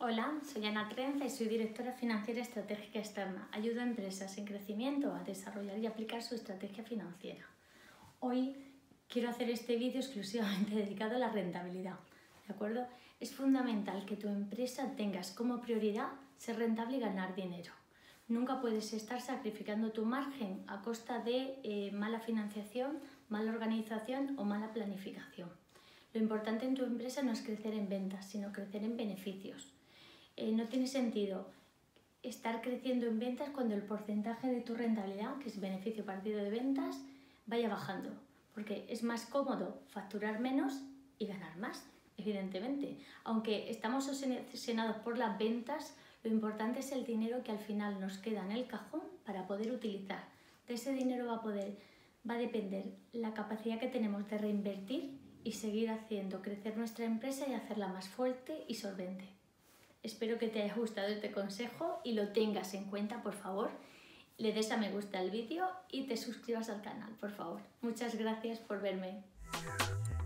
Hola, soy Ana Trenza y soy directora financiera estratégica externa. Ayudo a empresas en crecimiento a desarrollar y aplicar su estrategia financiera. Hoy quiero hacer este vídeo exclusivamente dedicado a la rentabilidad, ¿de acuerdo? Es fundamental que tu empresa tengas como prioridad ser rentable y ganar dinero. Nunca puedes estar sacrificando tu margen a costa de mala financiación, mala organización o mala planificación. Lo importante en tu empresa no es crecer en ventas, sino crecer en beneficios. No tiene sentido estar creciendo en ventas cuando el porcentaje de tu rentabilidad, que es beneficio partido de ventas, vaya bajando, porque es más cómodo facturar menos y ganar más, evidentemente. Aunque estamos obsesionados por las ventas, lo importante es el dinero que al final nos queda en el cajón para poder utilizar. De ese dinero va a depender la capacidad que tenemos de reinvertir y seguir haciendo crecer nuestra empresa y hacerla más fuerte y solvente. Espero que te haya gustado este consejo y lo tengas en cuenta, por favor. Le des a me gusta al vídeo y te suscribas al canal, por favor. Muchas gracias por verme.